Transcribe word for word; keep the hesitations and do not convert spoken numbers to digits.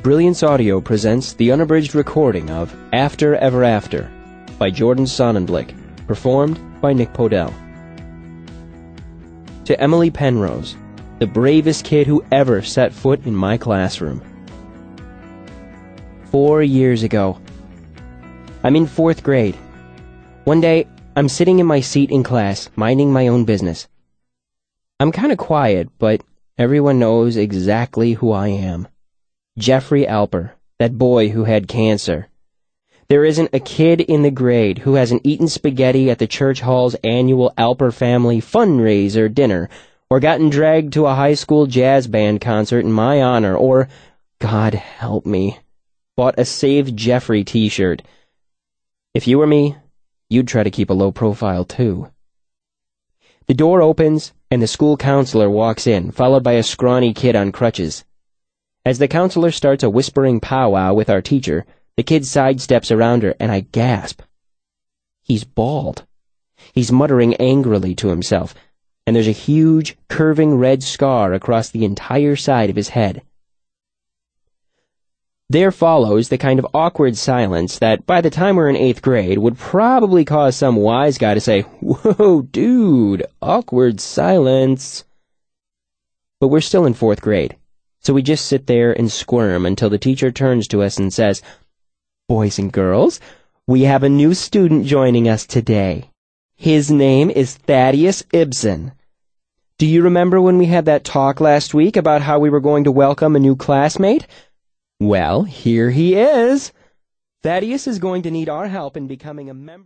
Brilliance Audio presents the unabridged recording of After Ever After by Jordan Sonnenblick, performed by Nick Podell. To Emily Penrose, the bravest kid who ever set foot in my classroom. Four years ago. I'm in fourth grade. One day, I'm sitting in my seat in class, minding my own business. I'm kind of quiet, but everyone knows exactly who I am. Jeffrey Alper, that boy who had cancer. There isn't a kid in the grade who hasn't eaten spaghetti at the church hall's annual Alper family fundraiser dinner, or gotten dragged to a high school jazz band concert in my honor, or, God help me, bought a Save Jeffrey t-shirt. If you were me, you'd try to keep a low profile too. The door opens, and the school counselor walks in, followed by a scrawny kid on crutches. As the counselor starts a whispering powwow with our teacher, the kid sidesteps around her, and I gasp. He's bald. He's muttering angrily to himself, and there's a huge, curving red scar across the entire side of his head. There follows the kind of awkward silence that, by the time we're in eighth grade, would probably cause some wise guy to say, "Whoa, dude, awkward silence." But we're still in fourth grade. So we just sit there and squirm until the teacher turns to us and says, "Boys and girls, we have a new student joining us today. His name is Thaddeus Ibsen. Do you remember when we had that talk last week about how we were going to welcome a new classmate? Well, here he is. Thaddeus is going to need our help in becoming a member."